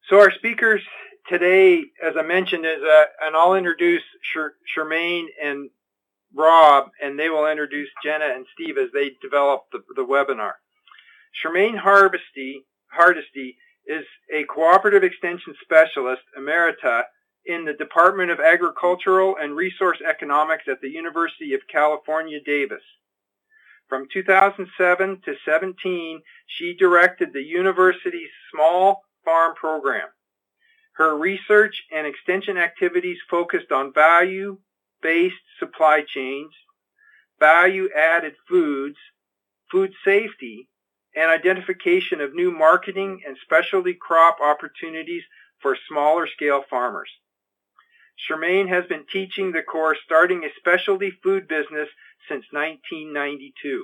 So our speakers today, as I mentioned, and I'll introduce Charmaine and Rob, and they will introduce Jenna and Steve as they develop the webinar. Charmaine Hardesty is a cooperative extension specialist emerita in the Department of Agricultural and Resource Economics at the University of California, Davis. From 2007 to 17, she directed the university's Small Farm Program. Her research and extension activities focused on value-based supply chains, value-added foods, food safety, and identification of new marketing and specialty crop opportunities for smaller-scale farmers. Charmaine has been teaching the course Starting a Specialty Food Business since 1992.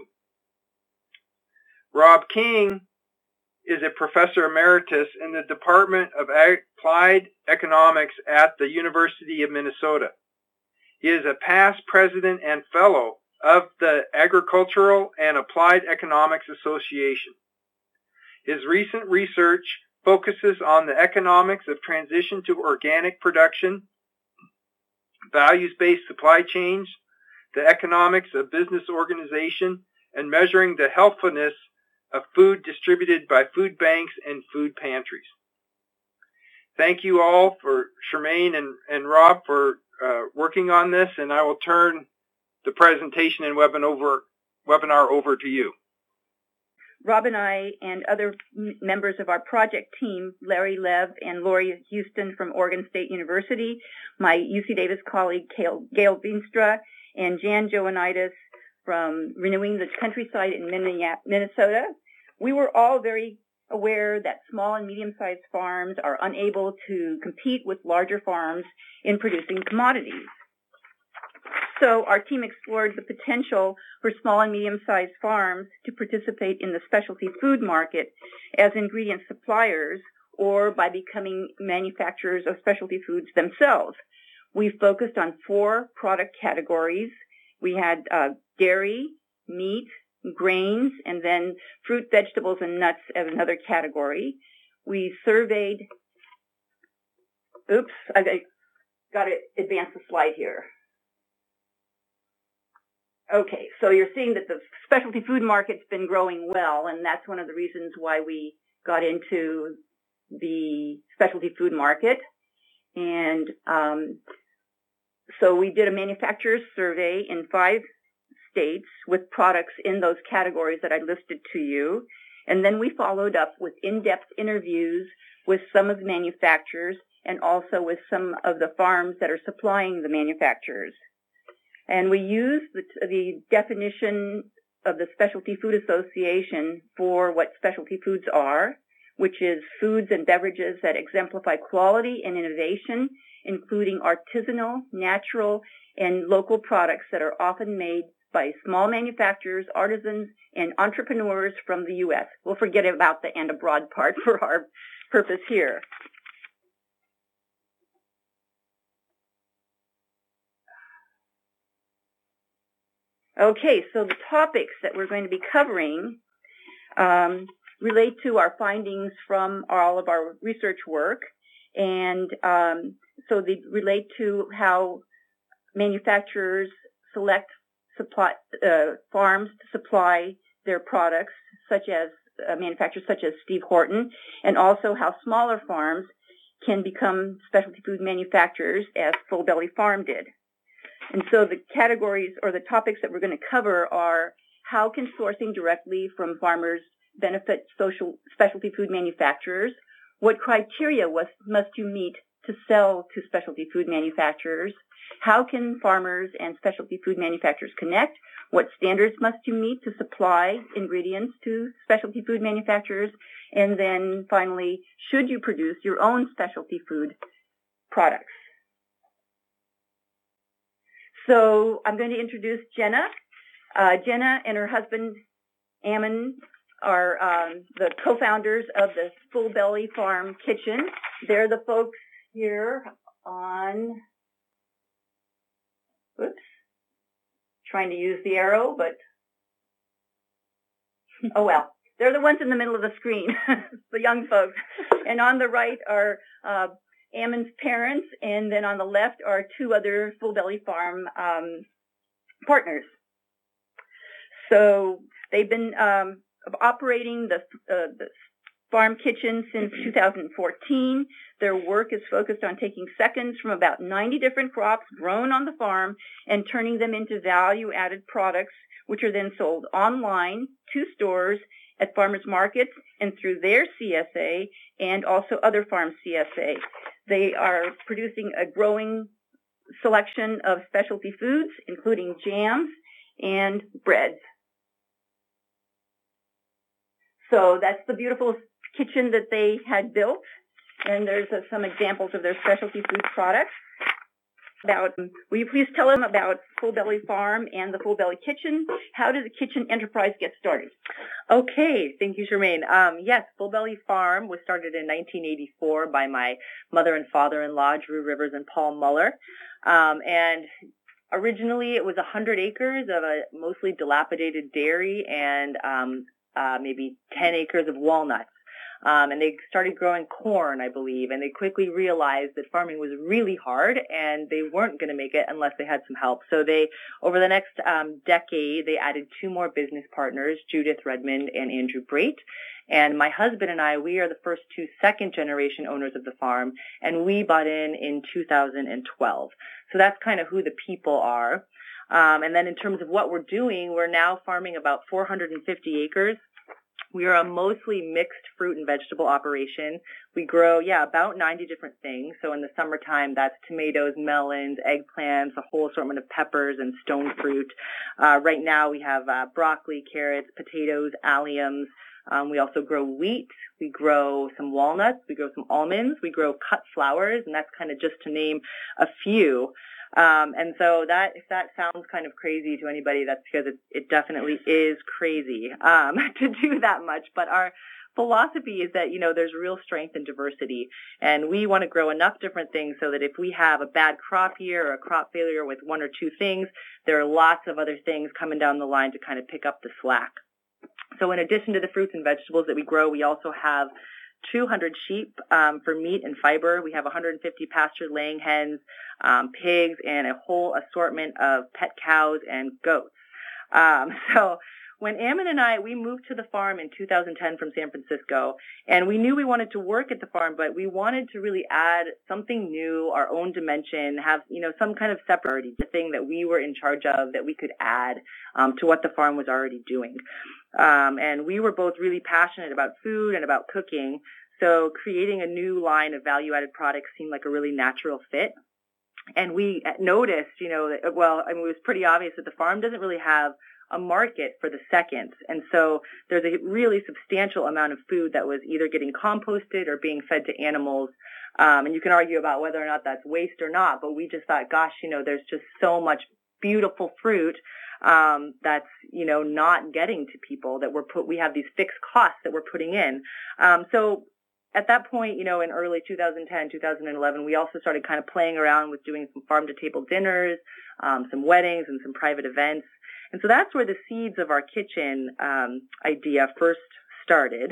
Rob King is a professor emeritus in the Department of Applied Economics at the University of Minnesota. He is a past president and fellow of the Agricultural and Applied Economics Association. His recent research focuses on the economics of transition to organic production, values-based supply chains, the economics of business organization, and measuring the healthfulness of food distributed by food banks and food pantries. Thank you all for Charmaine and Rob for working on this, and I will turn the presentation and webinar over to you. Rob and I and other members of our project team, Larry Lev and Lori Houston from Oregon State University, my UC Davis colleague Gail Veenstra, and Jan Joanitis from Renewing the Countryside in Minnesota, we were all very aware that small and medium-sized farms are unable to compete with larger farms in producing commodities. So our team explored the potential for small and medium-sized farms to participate in the specialty food market as ingredient suppliers or by becoming manufacturers of specialty foods themselves. We focused on 4 product categories. We had dairy, meat, grains, and then fruit, vegetables, and nuts as another category. We surveyed, I got to advance the slide here. Okay, so you're seeing that the specialty food market's been growing well, and that's one of the reasons why we got into the specialty food market. And so we did a manufacturer's survey in 5 states with products in those categories that I listed to you. And then we followed up with in-depth interviews with some of the manufacturers and also with some of the farms that are supplying the manufacturers. And we used the definition of the Specialty Food Association for what specialty foods are, which is foods and beverages that exemplify quality and innovation, including artisanal, natural, and local products that are often made by small manufacturers, artisans, and entrepreneurs from the U.S. We'll forget about the and abroad part for our purpose here. Okay, so the topics that we're going to be covering relate to our findings from all of our research work, and so they relate to how manufacturers select farms to supply their products, such as manufacturers such as Steve Horton, and also how smaller farms can become specialty food manufacturers, as Full Belly Farm did. And so the categories or the topics that we're going to cover are how can sourcing directly from farmers benefit specialty food manufacturers? What criteria must you meet to sell to specialty food manufacturers? How can farmers and specialty food manufacturers connect? What standards must you meet to supply ingredients to specialty food manufacturers? And then finally, should you produce your own specialty food products? So I'm going to introduce Jenna. Jenna and her husband, Ammon, are the co-founders of the Full Belly Farm Kitchen. They're the folks here on, trying to use the arrow, but, oh well. They're the ones in the middle of the screen, the young folks. And on the right are Ammon's parents, and then on the left are two other Full Belly Farm partners. So they've been operating the farm kitchen since 2014. Their work is focused on taking seconds from about 90 different crops grown on the farm and turning them into value-added products, which are then sold online to stores at farmers markets and through their CSA and also other farm CSA. They are producing a growing selection of specialty foods, including jams and breads. So that's the beautiful kitchen that they had built, and there's some examples of their specialty food products. Will you please tell them about Full Belly Farm and the Full Belly Kitchen? How did the kitchen enterprise get started? Okay, thank you, Charmaine. Yes, Full Belly Farm was started in 1984 by my mother and father-in-law, Drew Rivers and Paul Muller. And originally it was 100 acres of a mostly dilapidated dairy and maybe 10 acres of walnuts. And they started growing corn, I believe, and they quickly realized that farming was really hard and they weren't going to make it unless they had some help. So they, over the next decade, they added two more business partners, Judith Redmond and Andrew Brate. And my husband and I, we are the first two second-generation owners of the farm, and we bought in 2012. So that's kind of who the people are. And then in terms of what we're doing, we're now farming about 450 acres. We are a mostly mixed fruit and vegetable operation. We grow, about 90 different things. So in the summertime, that's tomatoes, melons, eggplants, a whole assortment of peppers and stone fruit. Right now, we have broccoli, carrots, potatoes, alliums. We also grow wheat. We grow some walnuts. We grow some almonds. We grow cut flowers, and that's kind of just to name a few. And so that, if that sounds kind of crazy to anybody, that's because it definitely is crazy, to do that much. But our philosophy is that, there's real strength in diversity, and we want to grow enough different things so that if we have a bad crop year or a crop failure with one or two things, there are lots of other things coming down the line to kind of pick up the slack. So in addition to the fruits and vegetables that we grow, we also have 200 sheep for meat and fiber. We have 150 pasture-laying hens, pigs, and a whole assortment of pet cows and goats. So when Ammon and I, we moved to the farm in 2010 from San Francisco, and we knew we wanted to work at the farm, but we wanted to really add something new, our own dimension, have, some kind of separate thing that we were in charge of that we could add to what the farm was already doing. And we were both really passionate about food and about cooking, so creating a new line of value-added products seemed like a really natural fit. And we noticed, it was pretty obvious that the farm doesn't really have a market for the seconds. And so there's a really substantial amount of food that was either getting composted or being fed to animals. And you can argue about whether or not that's waste or not, but we just thought, gosh, there's just so much beautiful fruit that's, not getting to people that we have these fixed costs that we're putting in. So at that point, in early 2010, 2011, we also started kind of playing around with doing some farm-to-table dinners, some weddings, and some private events. And so that's where the seeds of our kitchen idea first started.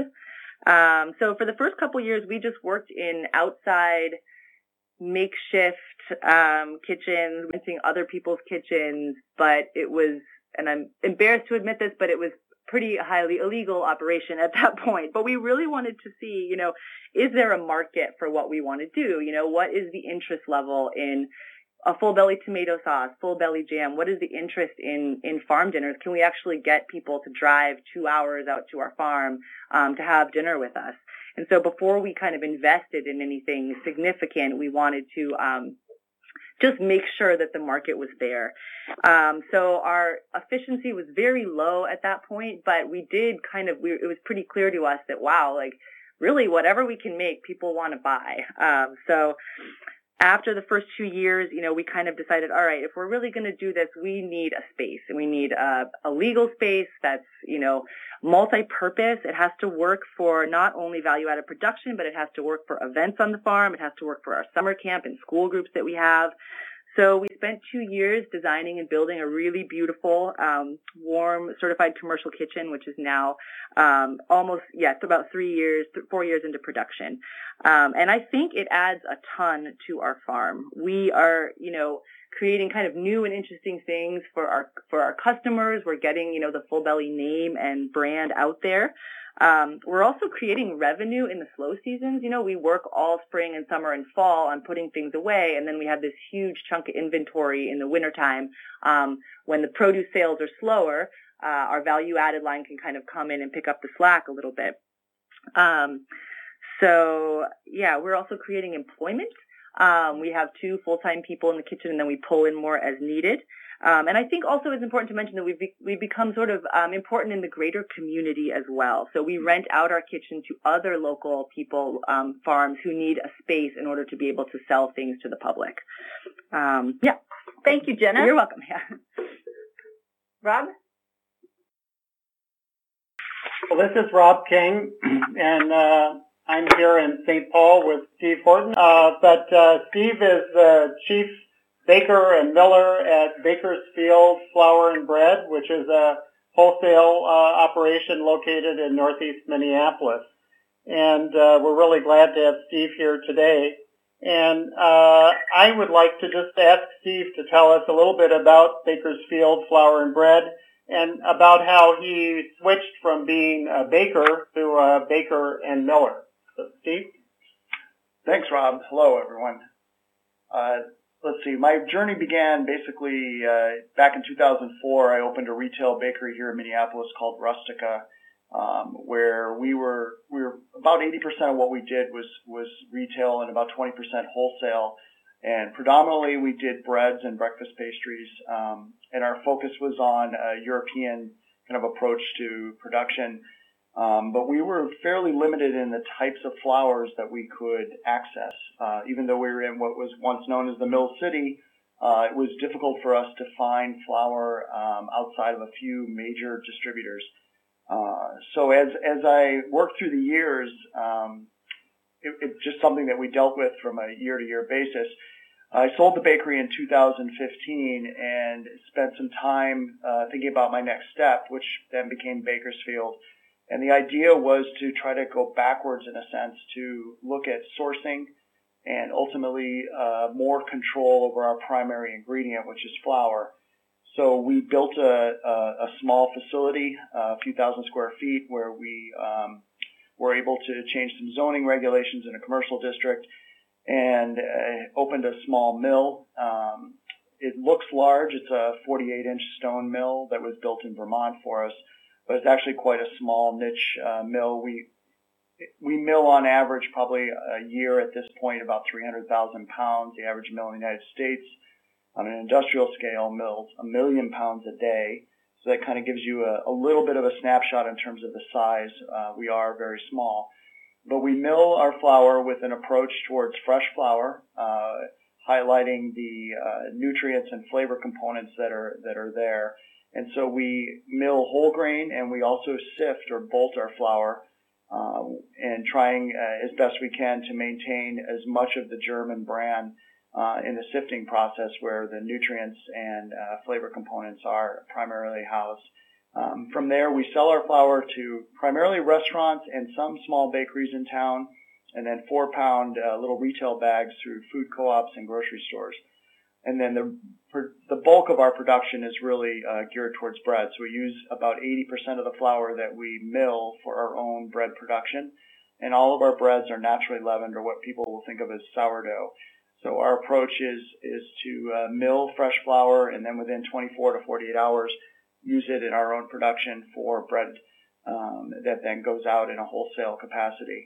So for the first couple years, we just worked in outside makeshift kitchens, renting other people's kitchens, but it was, and I'm embarrassed to admit this, but it was pretty highly illegal operation at that point. But we really wanted to see, is there a market for what we want to do? What is the interest level in a full belly tomato sauce, full belly jam? What is the interest in farm dinners? Can we actually get people to drive 2 hours out to our farm to have dinner with us? And so before we kind of invested in anything significant, we wanted to just make sure that the market was there. So our efficiency was very low at that point, but we did it was pretty clear to us that, wow, really whatever we can make, people want to buy. So after the first 2 years, we kind of decided, all right, if we're really going to do this, we need a space, and we need a legal space that's, multi-purpose. It has to work for not only value-added production, but it has to work for events on the farm. It has to work for our summer camp and school groups that we have. So we spent 2 years designing and building a really beautiful, warm, certified commercial kitchen, which is now it's about 4 years into production. And I think it adds a ton to our farm. We are, creating kind of new and interesting things for our customers. We're getting, the Full Belly name and brand out there. We're also creating revenue in the slow seasons. We work all spring and summer and fall on putting things away, and then we have this huge chunk of inventory in the wintertime. When the produce sales are slower, our value-added line can kind of come in and pick up the slack a little bit. We're also creating employment. We have 2 full-time people in the kitchen, and then we pull in more as needed. And I think also it's important to mention that we've become sort of important in the greater community as well. So we rent out our kitchen to other local people, farms who need a space in order to be able to sell things to the public. Thank you, Jenna. You're welcome. Yeah. Rob? Well, this is Rob King, and I'm here in St. Paul with Steve Horton. But Steve is the chief baker and miller at Bakersfield Flour and Bread, which is a wholesale operation located in northeast Minneapolis. And we're really glad to have Steve here today. And I would like to just ask Steve to tell us a little bit about Bakersfield Flour and Bread and about how he switched from being a baker to a baker and miller. So, Steve? Thanks, Rob. Hello, everyone. Let's see. My journey began basically back in 2004. I opened a retail bakery here in Minneapolis called Rustica, where we were about 80% of what we did was retail and about 20% wholesale. And predominantly we did breads and breakfast pastries, and our focus was on a European kind of approach to production. But we were fairly limited in the types of flours that we could access. Even though we were in what was once known as the Mill City, it was difficult for us to find flour outside of a few major distributors. So as I worked through the years, it's just something that we dealt with from a year-to-year basis. I sold the bakery in 2015 and spent some time thinking about my next step, which then became Bakersfield. And the idea was to try to go backwards in a sense to look at sourcing and ultimately more control over our primary ingredient, which is flour. So we built a small facility, a few thousand square feet, where we were able to change some zoning regulations in a commercial district and opened a small mill. It looks large. It's a 48-inch stone mill that was built in Vermont for us, but it's actually quite a small niche mill. We mill on average probably a year at this point about 300,000 pounds. The average mill in the United States on an industrial scale mills 1 million pounds a day. So that kind of gives you a little bit of a snapshot in terms of the size. We are very small. But we mill our flour with an approach towards fresh flour, highlighting the nutrients and flavor components that are there. And so we mill whole grain, and we also sift or bolt our flour, and trying as best we can to maintain as much of the German brand in the sifting process, where the nutrients and flavor components are primarily housed. From there, we sell our flour to primarily restaurants and some small bakeries in town, and then 4-pound little retail bags through food co-ops and grocery stores. And then the bulk of our production is really geared towards bread. So we use about 80% of the flour that we mill for our own bread production. And all of our breads are naturally leavened, or what people will think of as sourdough. So our approach is to mill fresh flour, and then within 24 to 48 hours, use it in our own production for bread that then goes out in a wholesale capacity.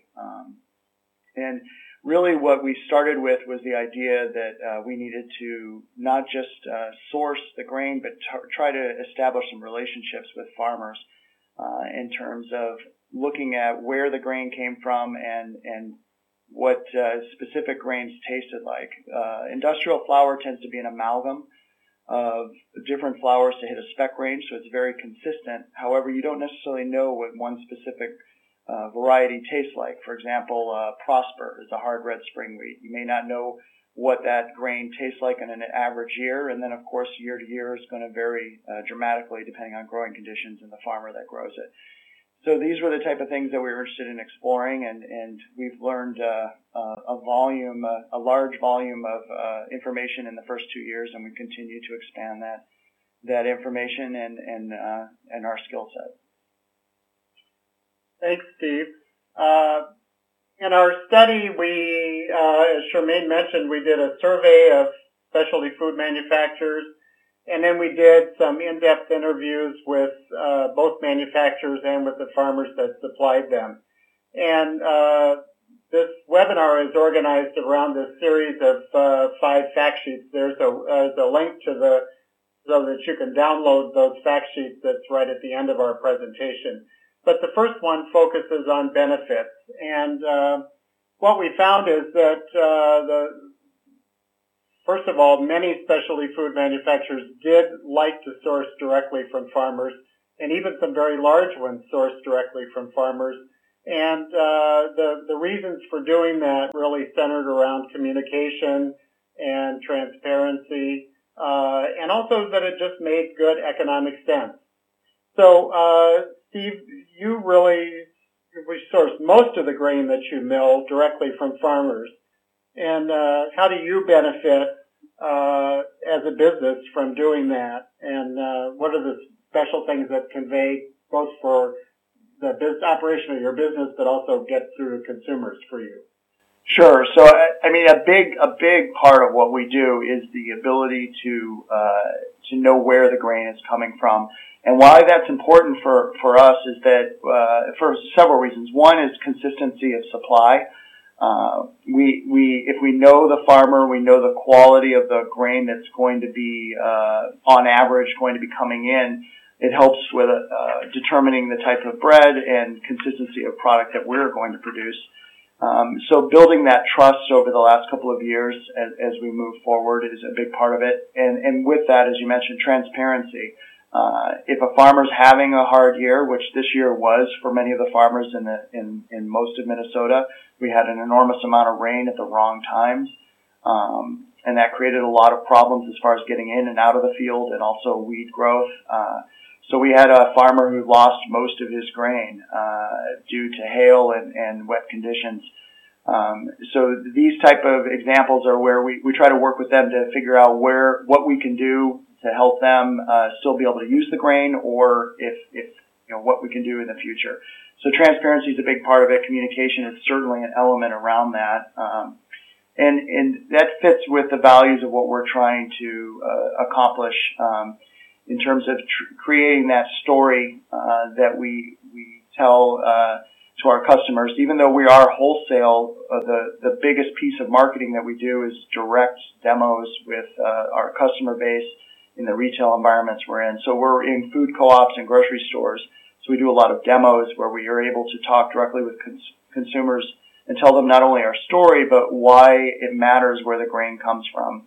And really what we started with was the idea that we needed to not just source the grain, but try to establish some relationships with farmers in terms of looking at where the grain came from and what specific grains tasted like. Industrial flour tends to be an amalgam of different flours to hit a spec range, so it's very consistent. However, you don't necessarily know what one specific variety tastes like. For example, Prosper is a hard red spring wheat. You may not know what that grain tastes like in an average year. And then, of course, year to year is going to vary dramatically depending on growing conditions and the farmer that grows it. So these were the type of things that we were interested in exploring, and we've learned a large volume of information in the first 2 years, and we continue to expand that information and our skill set. Thanks, Steve. In our study, we, as Charmaine mentioned, we did a survey of specialty food manufacturers, and then we did some in-depth interviews with both manufacturers and with the farmers that supplied them. And this webinar is organized around this series of 5 fact sheets. There's a link to so that you can download those fact sheets that's right at the end of our presentation. But the first one focuses on benefits. And what we found is that first of all, many specialty food manufacturers did like to source directly from farmers, and even some very large ones sourced directly from farmers. And the reasons for doing that really centered around communication and transparency, and also that it just made good economic sense. So, Steve, we source most of the grain that you mill directly from farmers. And how do you benefit as a business from doing that? And what are the special things that convey both for the operation of your business, but also get through to consumers for you? Sure. So, I mean, a big part of what we do is the ability to know where the grain is coming from. And why that's important for us is that for several reasons. One is consistency of supply. If we know the farmer, we know the quality of the grain that's going to be on average going to be coming in. It helps with determining the type of bread and consistency of product that we're going to produce. So building that trust over the last couple of years as we move forward is a big part of it. And with that, as you mentioned, transparency. If a farmer's having a hard year, which this year was for many of the farmers in most of Minnesota, we had an enormous amount of rain at the wrong times. And that created a lot of problems as far as getting in and out of the field and also weed growth. So we had a farmer who lost most of his grain due to hail and wet conditions. So these type of examples are where we try to work with them to figure out what we can do to help them still be able to use the grain, or if what we can do in the future. So transparency is a big part of it. Communication is certainly an element around that. And that fits with the values of what we're trying to accomplish in terms of creating that story that we tell to our customers. Even though we are wholesale, the biggest piece of marketing that we do is direct demos with our customer base in the retail environments we're in. So we're in food co-ops and grocery stores. So we do a lot of demos where we are able to talk directly with consumers and tell them not only our story, but why it matters where the grain comes from.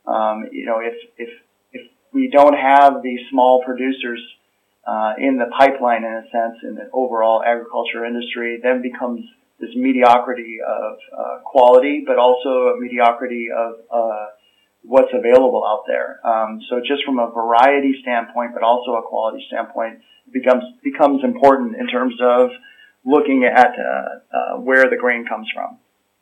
If we don't have these small producers in the pipeline, in a sense, in the overall agriculture industry, then becomes this mediocrity of quality, but also a mediocrity of what's available out there. So just from a variety standpoint, but also a quality standpoint, it becomes important in terms of looking at where the grain comes from.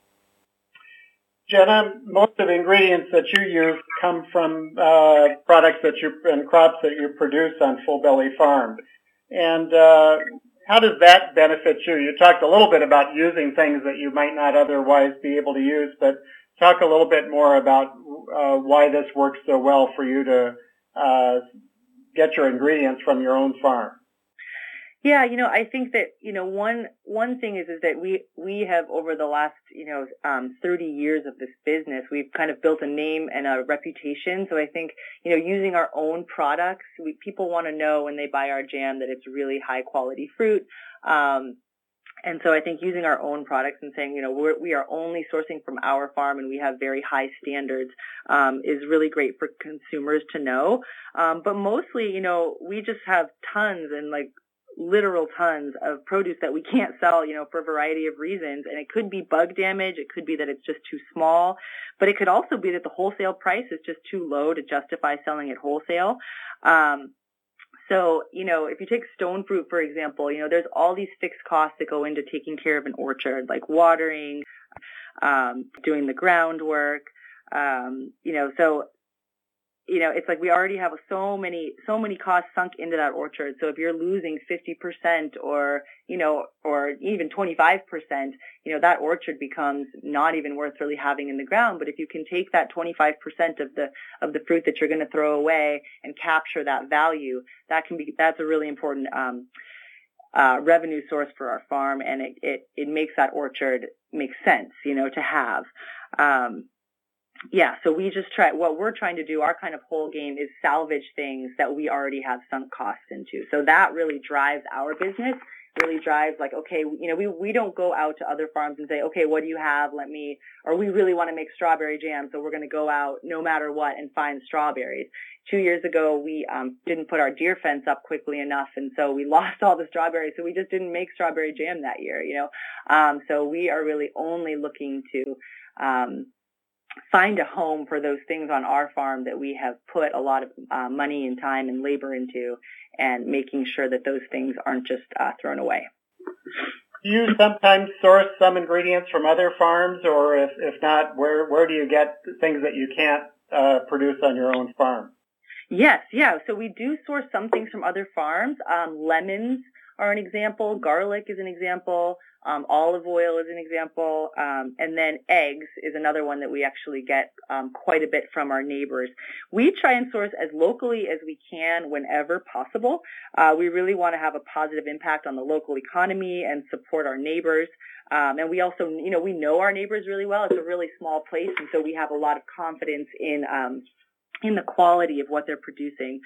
Jenna, most of the ingredients that you use come from products and crops that you produce on Full Belly Farm. And how does that benefit you? You talked a little bit about using things that you might not otherwise be able to use, but talk a little bit more about why this works so well for you to get your ingredients from your own farm. Yeah, I think that, one thing is that we have over the last, 30 years of this business, we've kind of built a name and a reputation. So I think, using our own products, people want to know when they buy our jam that it's really high quality fruit. And so I think using our own products and saying, we are only sourcing from our farm and we have very high standards, is really great for consumers to know. But mostly, we just have tons and literal tons of produce that we can't sell, for a variety of reasons. And it could be bug damage. It could be that it's just too small, but it could also be that the wholesale price is just too low to justify selling it wholesale. So, if you take stone fruit, for example, there's all these fixed costs that go into taking care of an orchard, like watering, doing the groundwork, it's like we already have so many costs sunk into that orchard. So if you're losing 50% or even 25%, that orchard becomes not even worth really having in the ground. But if you can take that 25% of the fruit that you're going to throw away and capture that value, that's a really important revenue source for our farm, and it makes that orchard make sense, to have. So we just what we're trying to do, our kind of whole game is salvage things that we already have sunk costs into. So that really drives our business, really drives like, okay, we don't go out to other farms and say, okay, what do you have? Or we really want to make strawberry jam, so we're going to go out no matter what and find strawberries. 2 years ago, we didn't put our deer fence up quickly enough, and so we lost all the strawberries, so we just didn't make strawberry jam that year, So we are really only looking to find a home for those things on our farm that we have put a lot of money and time and labor into, and making sure that those things aren't just thrown away. Do you sometimes source some ingredients from other farms, or if not, where do you get things that you can't produce on your own farm? Yes, yeah. So we do source some things from other farms. Lemons are an example. Garlic is an example. Olive oil is an example. And then eggs is another one that we actually get quite a bit from our neighbors. We try and source as locally as we can whenever possible. We really want to have a positive impact on the local economy and support our neighbors. And we also, we know our neighbors really well. It's a really small place, and so we have a lot of confidence in the quality of what they're producing.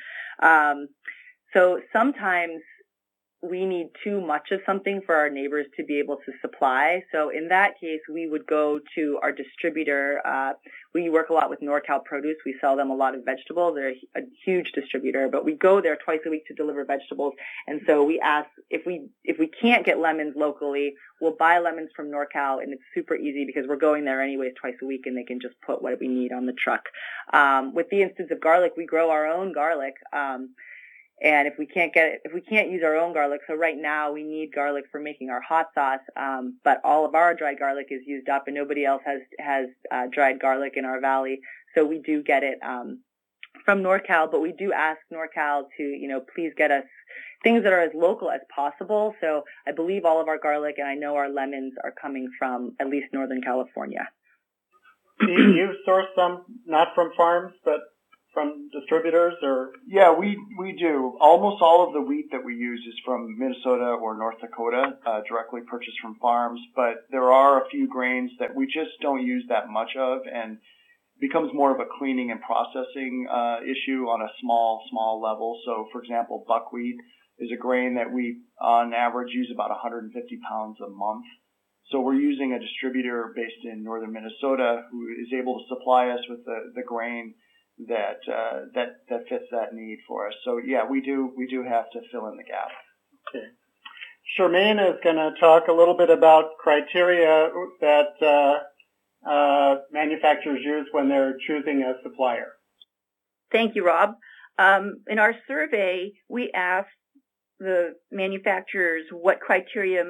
So sometimes we need too much of something for our neighbors to be able to supply. So in that case, we would go to our distributor. We work a lot with NorCal Produce. We sell them a lot of vegetables. They're a huge distributor, but we go there twice a week to deliver vegetables. And so we ask if we can't get lemons locally, we'll buy lemons from NorCal, and it's super easy because we're going there anyways twice a week, and they can just put what we need on the truck. With the instance of garlic, we grow our own garlic. And if we can't use our own garlic, so right now we need garlic for making our hot sauce, but all of our dried garlic is used up, and nobody else has dried garlic in our valley. So we do get it from NorCal, but we do ask NorCal to, please get us things that are as local as possible. So I believe all of our garlic, and I know our lemons are coming from at least Northern California. Do you source some not from farms, but from distributors, or? Yeah, we do. Almost all of the wheat that we use is from Minnesota or North Dakota, directly purchased from farms, but there are a few grains that we just don't use that much of, and becomes more of a cleaning and processing issue on a small level. So, for example, buckwheat is a grain that we, on average, use about 150 pounds a month. So we're using a distributor based in northern Minnesota who is able to supply us with the grain that fits that need for us. So yeah, we do have to fill in the gap. Okay. Charmaine is going to talk a little bit about criteria that manufacturers use when they're choosing a supplier. Thank you, Rob. In our survey, we asked the manufacturers what criteria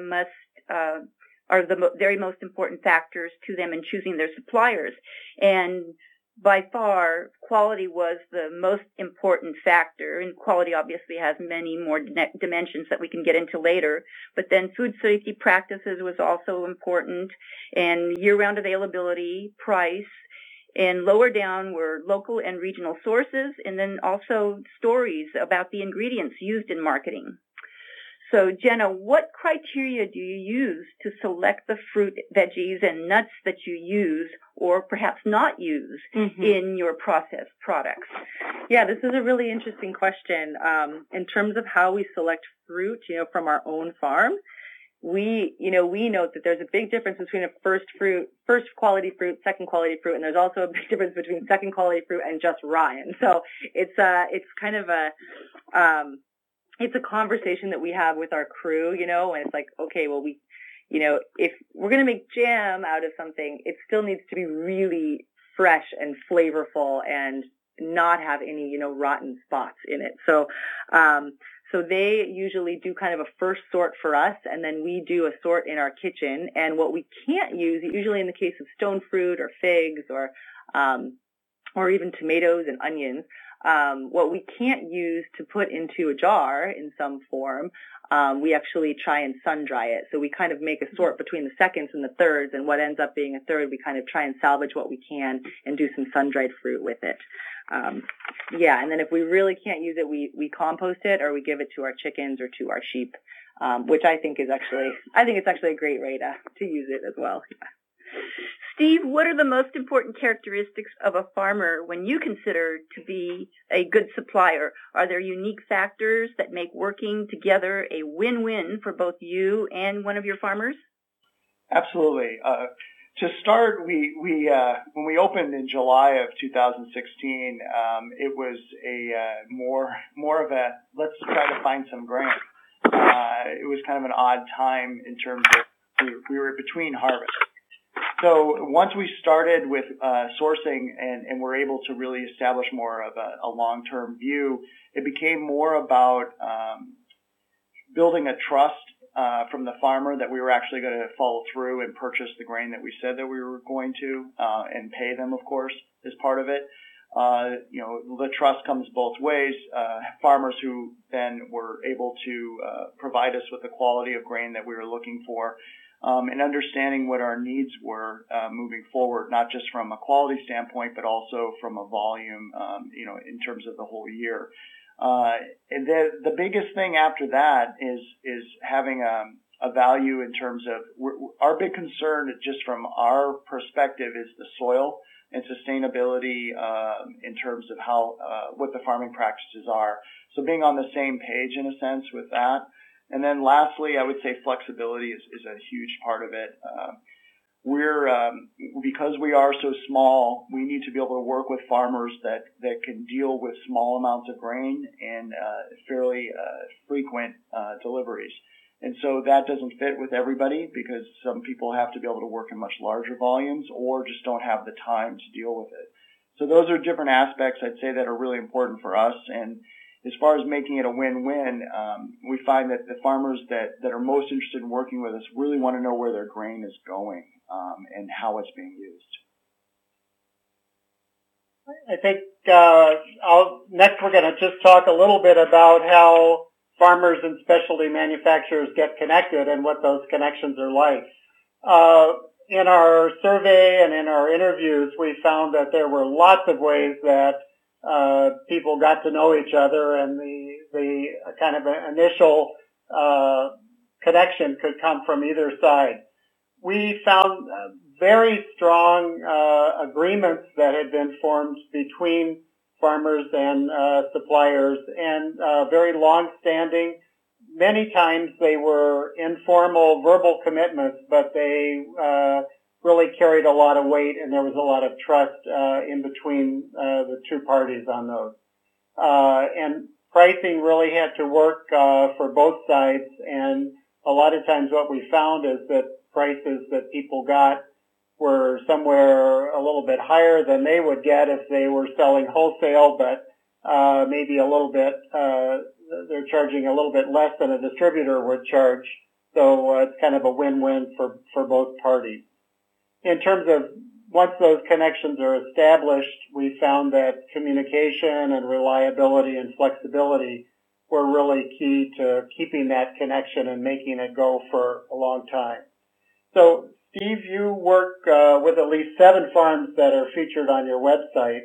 are the very most important factors to them in choosing their suppliers. And by far, quality was the most important factor, and quality obviously has many more dimensions that we can get into later. But then food safety practices was also important, and year-round availability, price, and lower down were local and regional sources, and then also stories about the ingredients used in marketing. So, Jenna, what criteria do you use to select the fruit, veggies, and nuts that you use or perhaps not use in your processed products? Yeah, this is a really interesting question. In terms of how we select fruit, from our own farm, we note that there's a big difference between a first quality fruit, second quality fruit, and there's also a big difference between second quality fruit and just rye. And so it's kind of it's a conversation that we have with our crew, and it's like, okay, well, if we're going to make jam out of something, it still needs to be really fresh and flavorful and not have any, rotten spots in it. So they usually do kind of a first sort for us, and then we do a sort in our kitchen. And what we can't use, usually in the case of stone fruit or figs or even tomatoes and onions, what we can't use to put into a jar in some form, we actually try and sun dry it. So we kind of make a sort between the seconds and the thirds, and what ends up being a third, we kind of try and salvage what we can and do some sun-dried fruit with it. And then if we really can't use it, we compost it or we give it to our chickens or to our sheep, which I think it's actually a great way to use it as well. Steve, what are the most important characteristics of a farmer when you consider to be a good supplier? Are there unique factors that make working together a win-win for both you and one of your farmers? Absolutely. To start, we when we opened in July of 2016, it was a more of a let's try to find some grain. It was kind of an odd time in terms of we were between harvests. So once we started with sourcing and were able to really establish more of a long-term view, it became more about building a trust from the farmer that we were actually going to follow through and purchase the grain that we said that we were going to, and pay them, of course, as part of it. The trust comes both ways. Farmers who then were able to provide us with the quality of grain that we were looking for, and understanding what our needs were moving forward, not just from a quality standpoint, but also from a volume, in terms of the whole year. And the biggest thing after that is having a value in terms of our big concern, just from our perspective, is the soil and sustainability in terms of how what the farming practices are. So being on the same page in a sense with that. And then lastly, I would say flexibility is a huge part of it. Because we are so small, we need to be able to work with farmers that can deal with small amounts of grain and fairly frequent deliveries. And so that doesn't fit with everybody, because some people have to be able to work in much larger volumes or just don't have the time to deal with it. So those are different aspects, I'd say, that are really important for us. And as far as making it a win-win, we find that the farmers that are most interested in working with us really want to know where their grain is going and how it's being used. I think next we're going to just talk a little bit about how farmers and specialty manufacturers get connected and what those connections are like. In our survey and in our interviews, we found that there were lots of ways that people got to know each other, and the kind of initial connection could come from either side. We found very strong agreements that had been formed between farmers and suppliers, and very long-standing. Many times they were informal verbal commitments, but they really carried a lot of weight, and there was a lot of trust in between the two parties on those. And pricing really had to work for both sides, and a lot of times what we found is that prices that people got were somewhere a little bit higher than they would get if they were selling wholesale, but maybe a little bit, they're charging a little bit less than a distributor would charge. So it's kind of a win-win for both parties. In terms of once those connections are established, we found that communication and reliability and flexibility were really key to keeping that connection and making it go for a long time. So, Steve, you work with at least 7 farms that are featured on your website.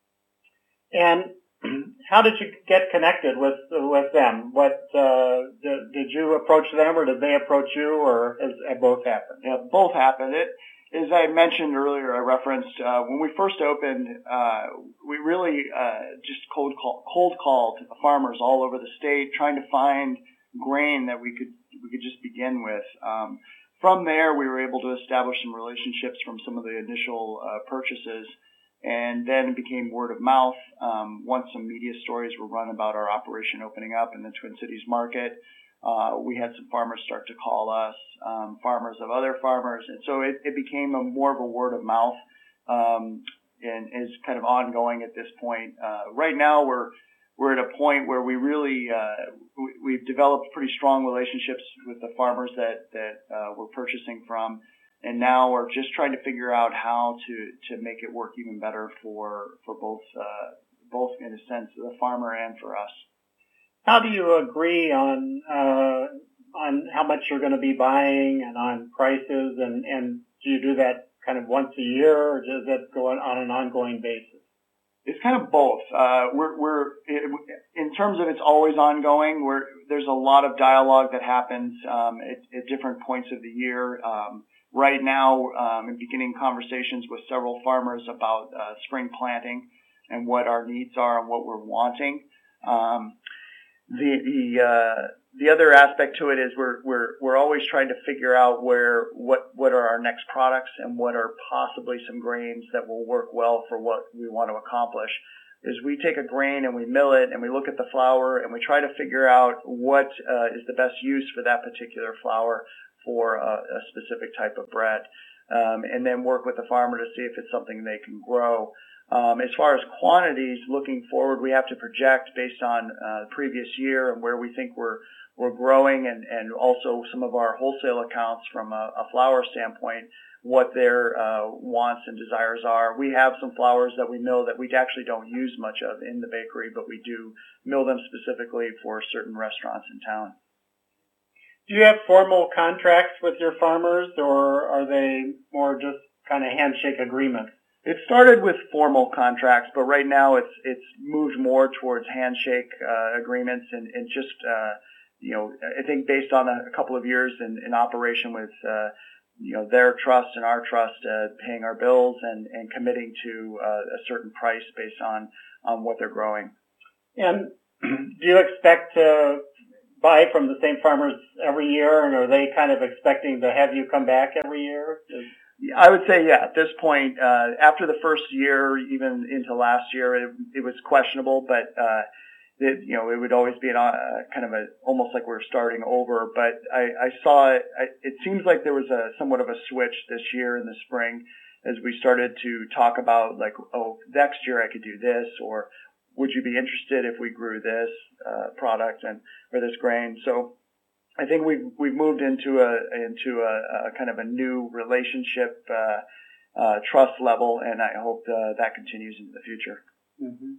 And how did you get connected with them? What did you approach them, or did they approach you, or has both happened? Yeah, both happened. As I mentioned earlier, I referenced when we first opened, we really just cold called farmers all over the state, trying to find grain that we could just begin with. From there, we were able to establish some relationships from some of the initial purchases, And then it became word of mouth. Once some media stories were run about our operation opening up in the Twin Cities market, we had some farmers start to call us, farmers of other farmers. And so it became more of a word of mouth, and is kind of ongoing at this point. Right now we're at a point where we really, we've developed pretty strong relationships with the farmers that we're purchasing from. And now we're just trying to figure out how to make it work even better for both in a sense, the farmer and for us. How do you agree on how much you're going to be buying and on prices, and do you do that kind of once a year, or does that go on an ongoing basis? It's kind of both. We're in terms of it's always ongoing. There's a lot of dialogue that happens at different points of the year. Right now, I'm beginning conversations with several farmers about spring planting and what our needs are and what we're wanting. The other aspect to it is we're always trying to figure out what are our next products and what are possibly some grains that will work well for what we want to accomplish. Is we take a grain and we mill it and we look at the flour and we try to figure out what is the best use for that particular flour for a specific type of bread, and then work with the farmer to see if it's something they can grow. As far as quantities, looking forward, we have to project based on the previous year and where we think we're growing, and also some of our wholesale accounts from a flour standpoint, what their wants and desires are. We have some flours that we mill that we actually don't use much of in the bakery, but we do mill them specifically for certain restaurants in town. Do you have formal contracts with your farmers, or are they more just kind of handshake agreements? It started with formal contracts, but right now it's moved more towards handshake agreements, and just I think based on a couple of years in operation with their trust and our trust, paying our bills and committing to a certain price based on what they're growing. And do you expect to buy from the same farmers every year, and are they kind of expecting to have you come back every year? I would say, yeah, at this point, after the first year, even into last year, it was questionable, but it would always be kind of almost like we're starting over. But I saw it seems like there was somewhat of a switch this year in the spring as we started to talk about, like, oh, next year I could do this, or would you be interested if we grew this product or this grain? So I think we've moved into a kind of a new relationship, trust level, and I hope that continues into the future. Mm-hmm.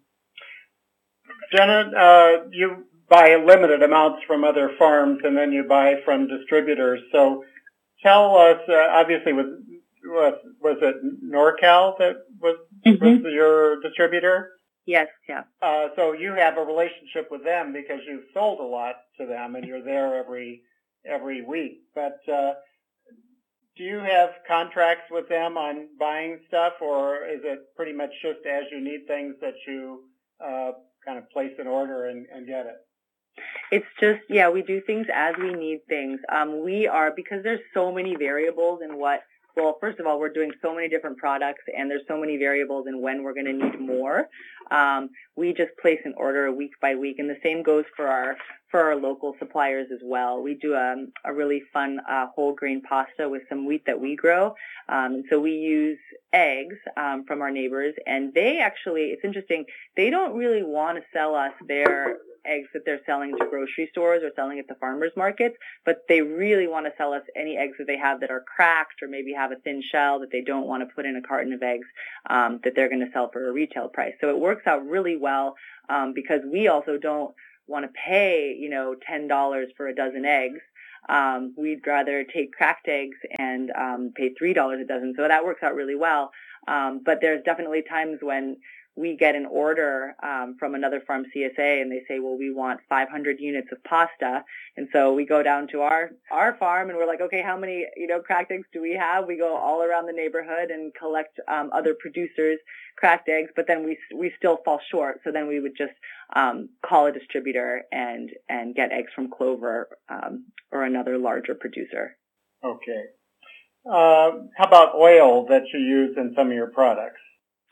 Jenna, you buy limited amounts from other farms, and then you buy from distributors. So tell us, obviously, was it NorCal that was your distributor? Yes, yeah. So you have a relationship with them because you've sold a lot to them and you're there every week. But do you have contracts with them on buying stuff, or is it pretty much just as you need things that you kind of place an order and get it? It's just, yeah, we do things as we need things. Because there's so many variables in well, first of all, we're doing so many different products, and there's so many variables in when we're going to need more. We just place an order week by week, and the same goes for our local suppliers as well. We do a really fun whole grain pasta with some wheat that we grow. And so we use eggs from our neighbors, and they actually, it's interesting, they don't really want to sell us their eggs that they're selling to grocery stores or selling at the farmers markets, but they really want to sell us any eggs that they have that are cracked or maybe have a thin shell that they don't want to put in a carton of eggs that they're going to sell for a retail price. So it works out really well because we also don't want to pay, $10 for a dozen eggs. We'd rather take cracked eggs and pay $3 a dozen. So that works out really well. But there's definitely times when we get an order from another farm, CSA, and they say, well, we want 500 units of pasta. And so we go down to our farm and we're like, okay, how many, cracked eggs do we have? We go all around the neighborhood and collect other producers' cracked eggs, but then we still fall short. So then we would just call a distributor and get eggs from Clover or another larger producer. Okay. How about oil that you use in some of your products?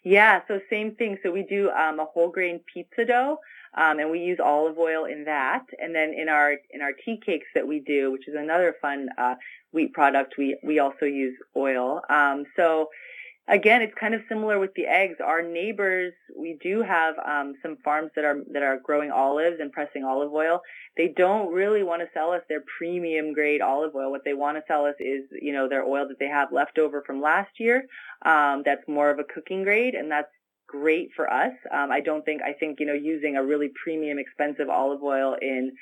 Yeah, so same thing. So we do a whole grain pizza dough, and we use olive oil in that. And then in our tea cakes that we do, which is another fun wheat product, we also use oil. So again, it's kind of similar with the eggs. Our neighbors, we do have some farms that are growing olives and pressing olive oil. They don't really want to sell us their premium grade olive oil. What they want to sell us is, their oil that they have left over from last year. That's more of a cooking grade, and that's great for us. I think using a really premium, expensive olive oil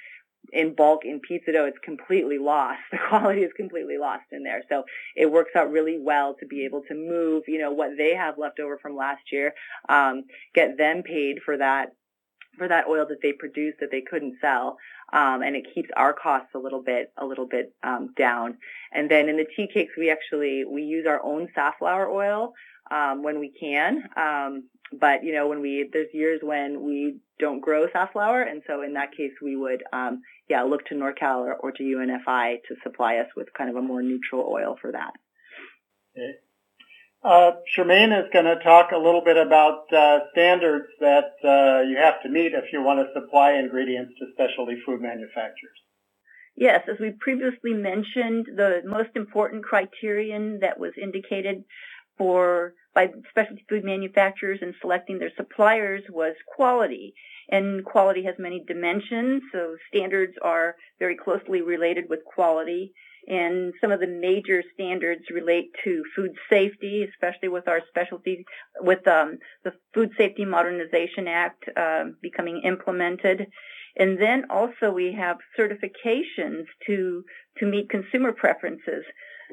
in bulk in pizza dough, it's completely lost. The quality is completely lost in there. So it works out really well to be able to move, what they have left over from last year, get them paid for that oil that they produced that they couldn't sell. And it keeps our costs a little bit down. And then in the tea cakes, we use our own safflower oil, when we can. But there's years when we don't grow safflower, and so in that case we would look to NorCal or to UNFI to supply us with kind of a more neutral oil for that. Okay. Charmaine is going to talk a little bit about standards that you have to meet if you want to supply ingredients to specialty food manufacturers. Yes, as we previously mentioned, the most important criterion that was indicated by specialty food manufacturers in selecting their suppliers was quality. And quality has many dimensions, so standards are very closely related with quality. And some of the major standards relate to food safety, especially with our specialty, with the Food Safety Modernization Act becoming implemented. And then also we have certifications to meet consumer preferences.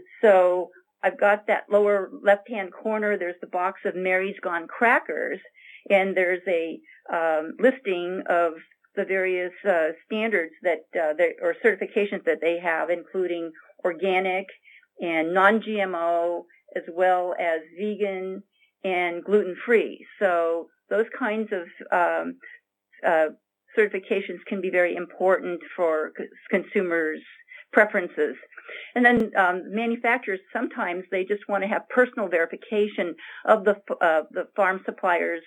So I've got that lower left-hand corner. There's the box of Mary's Gone crackers, and there's a listing of the various standards or certifications that they have, including organic and non-GMO, as well as vegan and gluten-free. So those kinds of certifications can be very important for consumers' preferences. And then manufacturers, sometimes they just want to have personal verification of the farm supplier's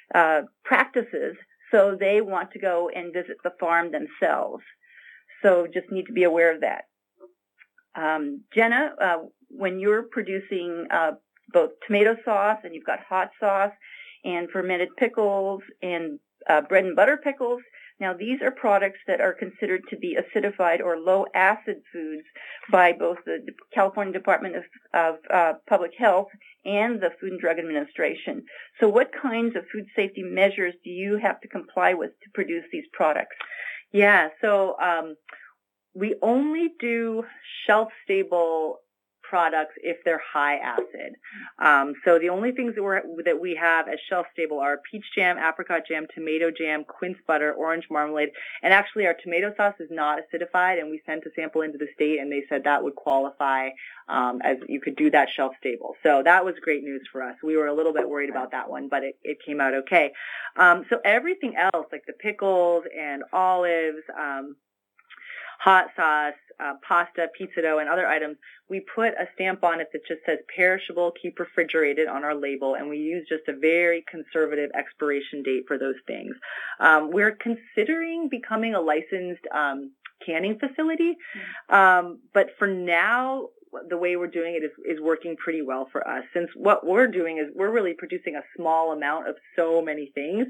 practices, so they want to go and visit the farm themselves. So just need to be aware of that. Jenna, when you're producing both tomato sauce, and you've got hot sauce and fermented pickles and bread and butter pickles, now these are products that are considered to be acidified or low acid foods by both the California Department of Public Health and the Food and Drug Administration. So what kinds of food safety measures do you have to comply with to produce these products? Yeah, so we only do shelf-stable products if they're high acid. So the only things that we have as shelf stable are peach jam, apricot jam, tomato jam, quince butter, orange marmalade, and actually our tomato sauce is not acidified, and we sent a sample into the state and they said that would qualify as you could do that shelf stable. So that was great news for us. We were a little bit worried about that one, but it came out okay. So everything else, like the pickles and olives, hot sauce, pasta, pizza dough, and other items, we put a stamp on it that just says perishable, keep refrigerated on our label, and we use just a very conservative expiration date for those things. We're considering becoming a licensed canning facility, but for now, the way we're doing it is working pretty well for us, since what we're doing is we're really producing a small amount of so many things.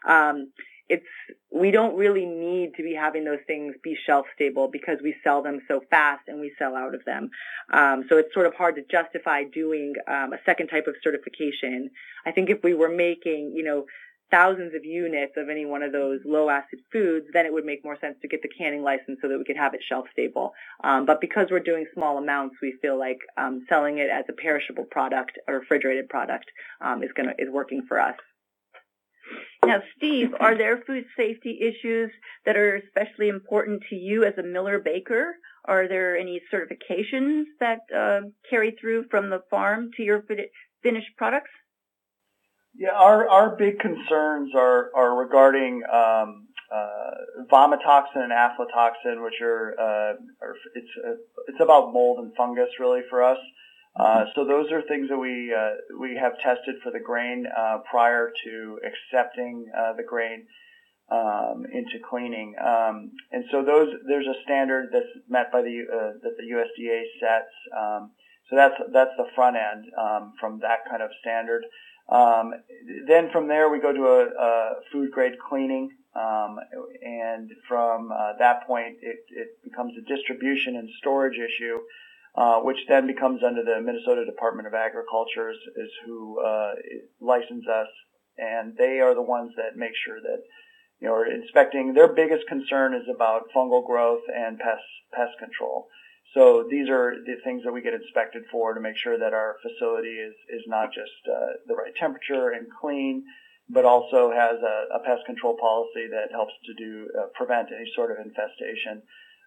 We don't really need to be having those things be shelf stable because we sell them so fast and we sell out of them. So it's sort of hard to justify doing a second type of certification. I think if we were making, thousands of units of any one of those low acid foods, then it would make more sense to get the canning license so that we could have it shelf stable. But because we're doing small amounts, we feel like selling it as a perishable product or refrigerated product is working for us. Now, Steve, are there food safety issues that are especially important to you as a Miller baker? Are there any certifications that carry through from the farm to your finished products? Yeah, our big concerns are regarding vomitoxin and aflatoxin, which are it's about mold and fungus really for us. So those are things that we have tested for the grain prior to accepting the grain into cleaning. And so there's a standard that's met by that the USDA sets. So that's the front end from that kind of standard. Then from there we go to a food grade cleaning, and from that point it becomes a distribution and storage issue, which then becomes under the Minnesota Department of Agriculture is who license us, and they are the ones that make sure that are inspecting. Their biggest concern is about fungal growth and pest control. So these are the things that we get inspected for to make sure that our facility is not just the right temperature and clean, but also has a pest control policy that helps to prevent any sort of infestation.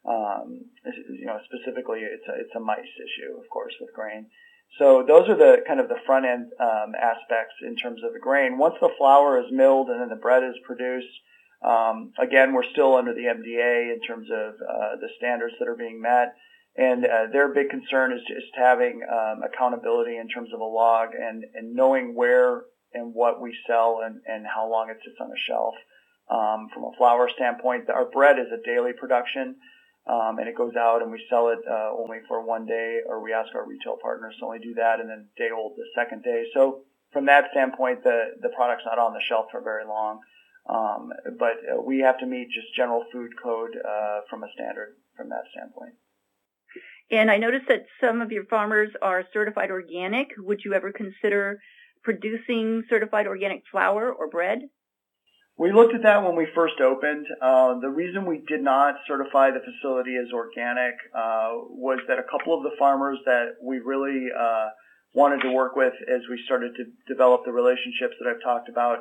Specifically, it's a mice issue, of course, with grain. So those are the kind of the front end aspects in terms of the grain. Once the flour is milled and then the bread is produced, again, we're still under the MDA in terms of the standards that are being met. And their big concern is just having accountability in terms of a log and knowing where and what we sell and how long it sits on a shelf. From a flour standpoint, our bread is a daily production, and it goes out and we sell it only for one day, or we ask our retail partners to only do that and then day old the second day. So from that standpoint, the product's not on the shelf for very long. But we have to meet just general food code from a standard from that standpoint. And I noticed that some of your farmers are certified organic. Would you ever consider producing certified organic flour or bread? We looked at that when we first opened. The reason we did not certify the facility as organic was that a couple of the farmers that we really wanted to work with as we started to develop the relationships that I've talked about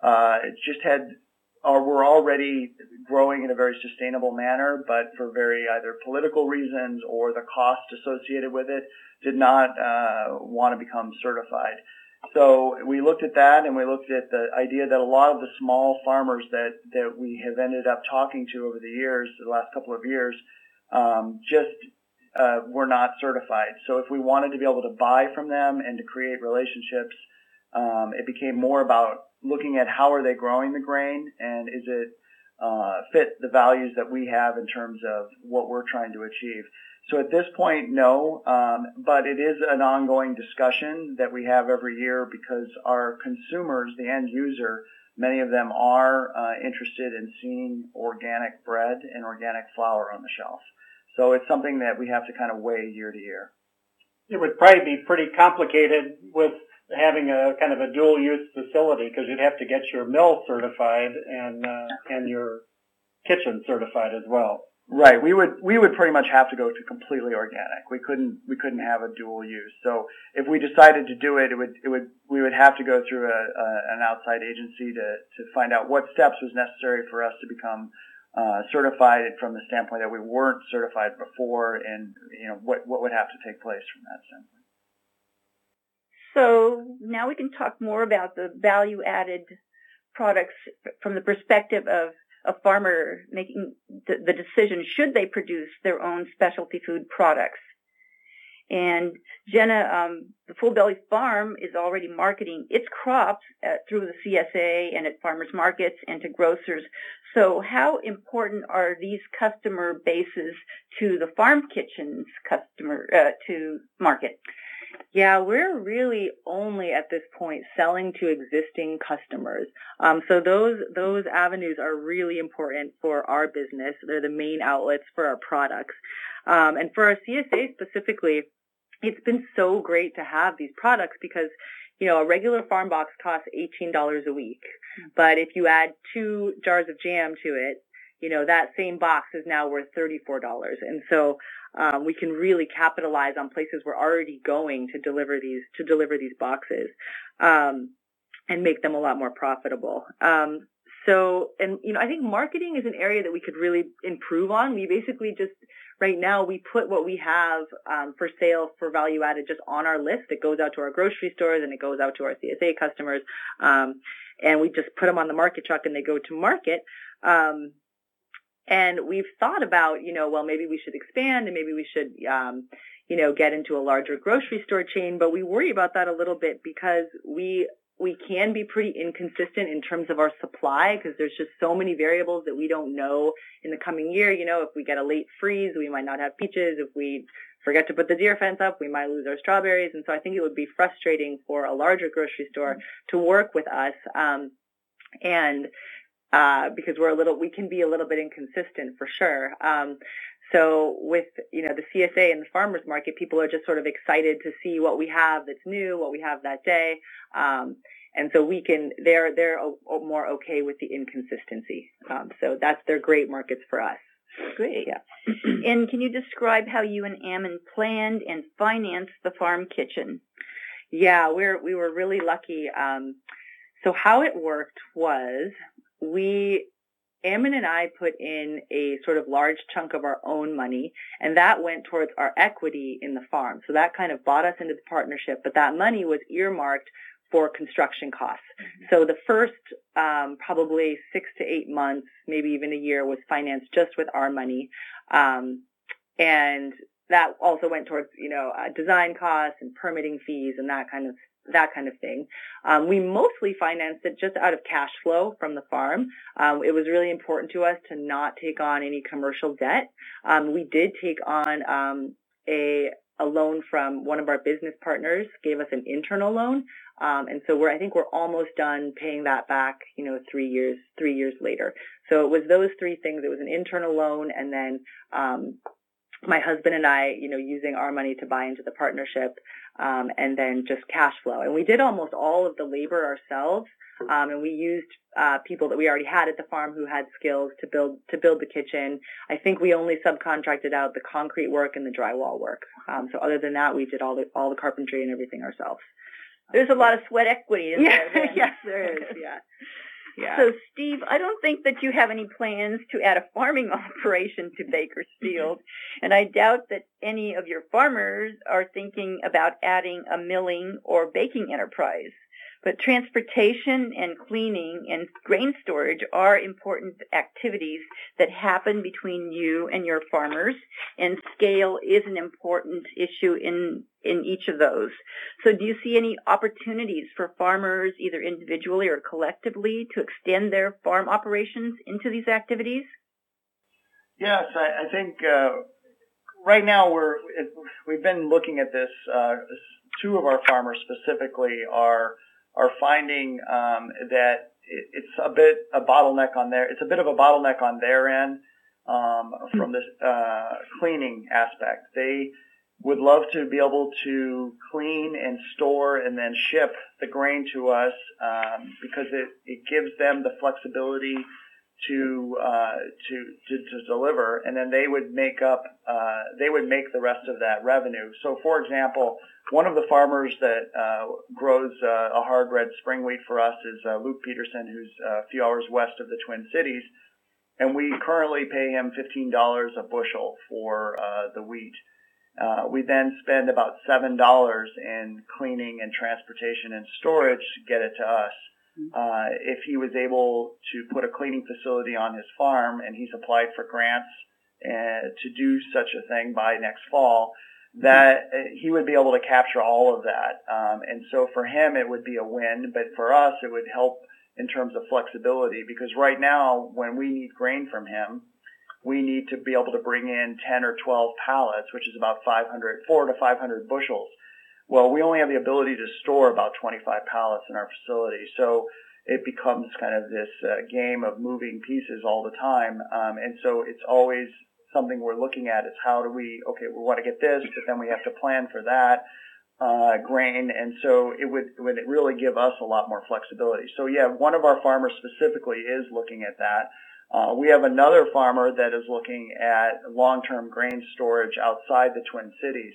were already growing in a very sustainable manner, but for very either political reasons or the cost associated with it, did not want to become certified. So we looked at that, and we looked at the idea that a lot of the small farmers that we have ended up talking to over the last couple of years, were not certified. So if we wanted to be able to buy from them and to create relationships, it became more about looking at how are they growing the grain, and is it fit the values that we have in terms of what we're trying to achieve. So at this point, no, but it is an ongoing discussion that we have every year because our consumers, the end user, many of them are interested in seeing organic bread and organic flour on the shelf. So it's something that we have to kind of weigh year to year. It would probably be pretty complicated with having a kind of a dual-use facility because you'd have to get your mill certified and your kitchen certified as well. Right. We would pretty much have to go to completely organic. We couldn't have a dual use. So if we decided to do it, we would have to go through an outside agency to find out what steps was necessary for us to become certified from the standpoint that we weren't certified before, and what would have to take place from that standpoint. So now we can talk more about the value-added products from the perspective of a farmer making the decision, should they produce their own specialty food products. And Jenna, the Full Belly Farm is already marketing its crops through the CSA and at farmers markets and to grocers. So how important are these customer bases to the Farm Kitchen's customer to market? Yeah, we're really only at this point selling to existing customers. So those avenues are really important for our business. They're the main outlets for our products. And for our CSA specifically, it's been so great to have these products because, a regular farm box costs $18 a week. But if you add 2 jars of jam to it, that same box is now worth $34. And so we can really capitalize on places we're already going to deliver these boxes and make them a lot more profitable. I think marketing is an area that we could really improve on. We basically just right now we put what we have for sale for value added just on our list. It goes out to our grocery stores and it goes out to our CSA customers, and we just put them on the market truck and they go to market. And we've thought about, maybe we should expand and maybe we should, get into a larger grocery store chain, but we worry about that a little bit because we can be pretty inconsistent in terms of our supply because there's just so many variables that we don't know in the coming year. If we get a late freeze, we might not have peaches. If we forget to put the deer fence up, we might lose our strawberries. And so I think it would be frustrating for a larger grocery store to work with us. Because we can be a little bit inconsistent for sure. So with, the CSA and the farmers market, people are just sort of excited to see what we have that's new, what we have that day. And so they're more okay with the inconsistency. So they're great markets for us. Great. Yeah. And can you describe how you and Ammon planned and financed the farm kitchen? Yeah, we were really lucky. So how it worked was Ammon and I put in a sort of large chunk of our own money, and that went towards our equity in the farm. So that kind of bought us into the partnership, but that money was earmarked for construction costs. So the first probably 6 to 8 months, maybe even a year, was financed just with our money. And that also went towards, design costs and permitting fees and that kind of thing. We mostly financed it just out of cash flow from the farm. It was really important to us to not take on any commercial debt. We did take on a loan from one of our business partners, gave us an internal loan. And so I think we're almost done paying that back, 3 years later. So it was those three things. It was an internal loan, and then my husband and I, using our money to buy into the partnership, and then just cash flow. And we did almost all of the labor ourselves, and we used people that we already had at the farm who had skills to build the kitchen. I think we only subcontracted out the concrete work and the drywall work. So other than that, we did all the carpentry and everything ourselves. There's a lot of sweat equity in there. Then. Yes, there is. Yeah. Yeah. So, Steve, I don't think that you have any plans to add a farming operation to Bakersfield, and I doubt that any of your farmers are thinking about adding a milling or baking enterprise. But transportation and cleaning and grain storage are important activities that happen between you and your farmers, and scale is an important issue in each of those. So do you see any opportunities for farmers, either individually or collectively, to extend their farm operations into these activities? Yes, I think right now we've been looking at this. Two of our farmers specifically are finding that it's a bit of a bottleneck on their end from this cleaning aspect. They would love to be able to clean and store and then ship the grain to us because it gives them the flexibility to deliver, and then they would make the rest of that revenue. So, for example, one of the farmers that grows a hard red spring wheat for us is Luke Peterson, who's a few hours west of the Twin Cities, and we currently pay him $15 a bushel for the wheat. We then spend about $7 in cleaning and transportation and storage to get it to us. If he was able to put a cleaning facility on his farm, and he's applied for grants to do such a thing by next fall, that he would be able to capture all of that. And so for him, it would be a win, but for us, it would help in terms of flexibility, because right now, when we need grain from him, we need to be able to bring in 10 or 12 pallets, which is about 400 to 500 bushels. Well, we only have the ability to store about 25 pallets in our facility, so it becomes kind of this game of moving pieces all the time. And so it's always something we're looking at is how do we want to get this, but then we have to plan for that grain. And so it would really give us a lot more flexibility. So yeah, one of our farmers specifically is looking at that. We have another farmer that is looking at long-term grain storage outside the Twin Cities.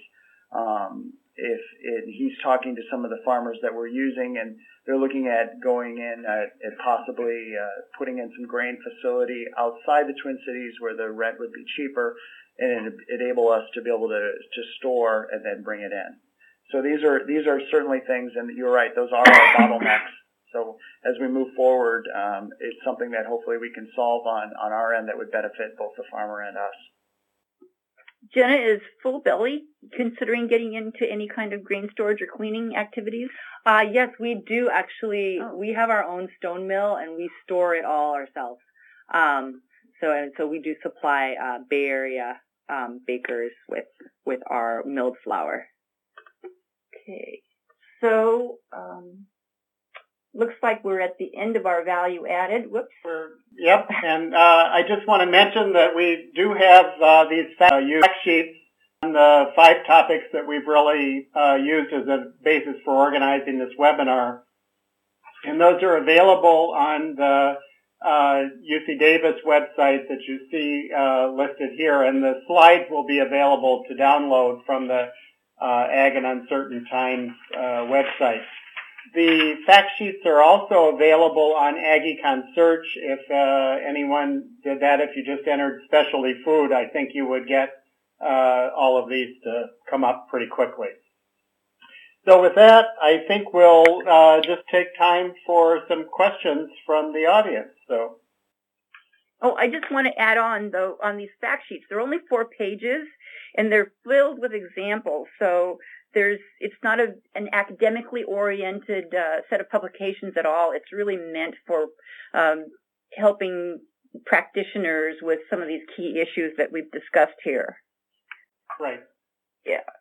He's talking to some of the farmers that we're using, and they're looking at going in at possibly putting in some grain facility outside the Twin Cities where the rent would be cheaper, and enable us to be able to store and then bring it in. So these are certainly things, and you're right, those are our bottlenecks. So as we move forward, it's something that hopefully we can solve on our end that would benefit both the farmer and us. Jenna, is Full Belly considering getting into any kind of grain storage or cleaning activities? Yes, we do actually. Oh. We have our own stone mill, and we store it all ourselves. So we do supply Bay Area bakers with our milled flour. Okay. So, looks like we're at the end of our value added. Whoops. Yep, and I just want to mention that we do have these fact sheets on the 5 topics that we've really used as a basis for organizing this webinar. And those are available on the UC Davis website that you see listed here, and the slides will be available to download from the Ag and Uncertain Times website. The fact sheets are also available on AggieCon Search. If anyone did that, if you just entered specialty food, I think you would get all of these to come up pretty quickly. So with that, I think we'll just take time for some questions from the audience. So. Oh, I just want to add on, though, on these fact sheets. They're only 4 pages, and they're filled with examples. So it's not an academically oriented set of publications at all. It's really meant for helping practitioners with some of these key issues that we've discussed here. Right. Yeah.